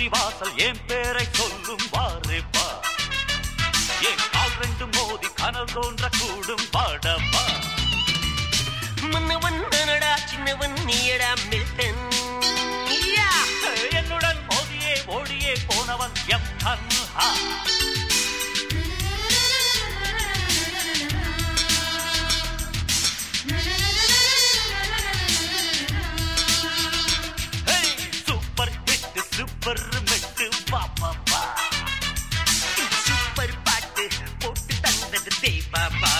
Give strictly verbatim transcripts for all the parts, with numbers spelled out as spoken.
கல்லூரி வாசல் என் பேரை சொல்லும் வாரேப்பா, என் கால் ரெண்டு மோதி கனல் தோன்ற கூடும் பாடப்பா. முன்னவன் தானடா சின்னவன் நீயடா மில்டன், என்னுடன் மோதியே ஓடியே போனவன் எம் கன்ஹா. சூப்பர் ஹிட் சூப்பர் மெட்டு பாப்பா, சூப்பர் பாட்டு போட்டு தந்தது தேவாபா.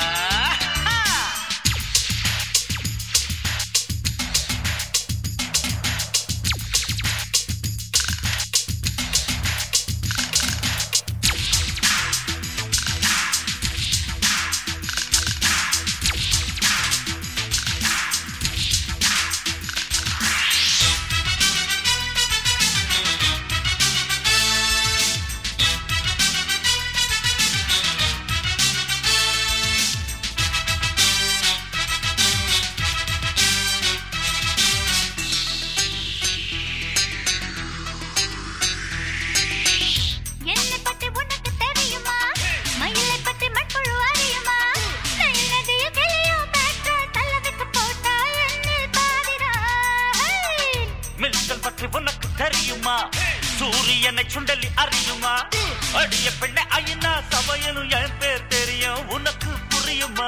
உனக்கு தெரியுமா சூரியனை சுண்டலி அறியுமா, அடிய பெண்ணை ஐயனா சமையலும் என் பேர் தெரியும் உனக்கு புரியுமா.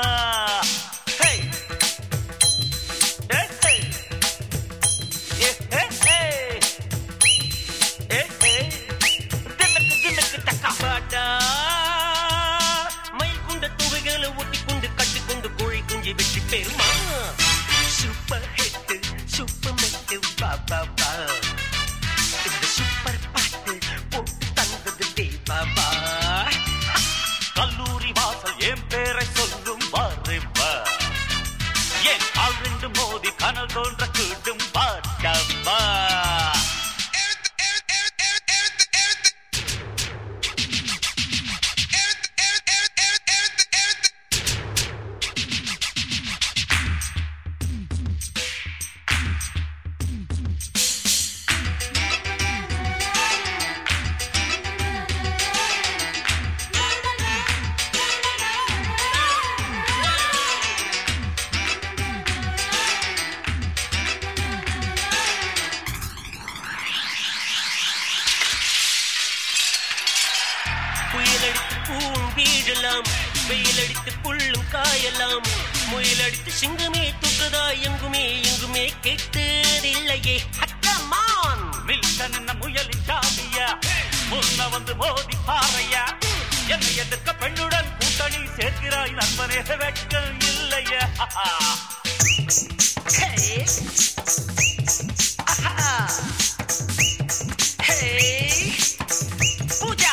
மயில் குண்ட துவைகளை ஒட்டி கொண்டு கட்டிக்கொண்டு கோழி குஞ்சு வெற்றி பெறுமா. சூப்பர் ஹிட் சூப்பர் மெட்டு பாபா, இந்த சூப்பர் பாட்டு போட்டு தந்தது தேவாபா. கல்லூரி வாசல் என் பேரை சொல்லும் வாரேப்பா, என் கால் ரெண்டு மோதி கனல் தோன்ற கூடும் பாடப்பா. புயலடித்து பூவும் வீழலாம், வெயிலடித்து புல்லும் காயலாம், முயலடித்து சிங்கமே தொட்டதா எங்குமே எங்குமே கேட்டதில்லையே. ஹட்டமான் மில்டன் என்ன முயலின் ஜாதியா, முன்ன வந்து மோதி பாறையா, என்னை எதிர்க்க பெண்ணுடன் கூட்டணி சேர்க்கிறாய் நண்பனே வெட்கம் இல்லையா. பூஜா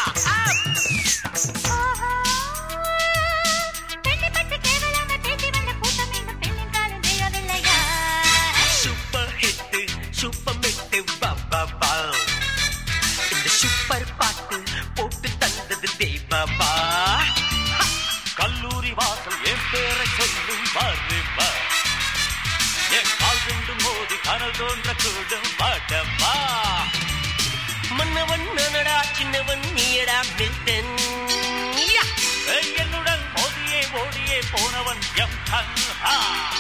சூப்பர் ஹிட் சூப்பர் மெட்டு பாபா, இந்த சூப்பர் பாட்டு போட்டு தந்தது தேவாபா. கல்லூரி வாசல் என் பேரை சொல்லும் வாரேப்பா, என் கால் ரெண்டு மோதி கனல் தோன்ற கூடும் பாடப்பா. மன்னவன் நானடா சின்னவன் நீயடா மில்டன், என்னுடன் மோதியே ஓடியே போனவன் எம் கன்ஹா.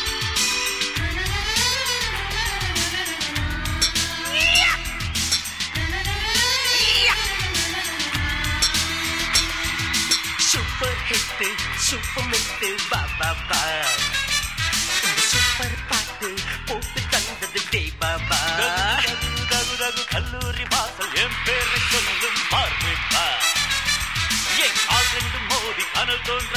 சூப்பர் ஹிட் சூப்பர் மெட்டு பாபா, இந்த சூப்பர் பாட்டு போட்டு தந்தது தேவாபா. ரகு ரகு கல்லூரி வாசல் என் பேரை சொல்லும் வாரேப்பா, என் கால் ரெண்டு மோதி கனல் தோன்ற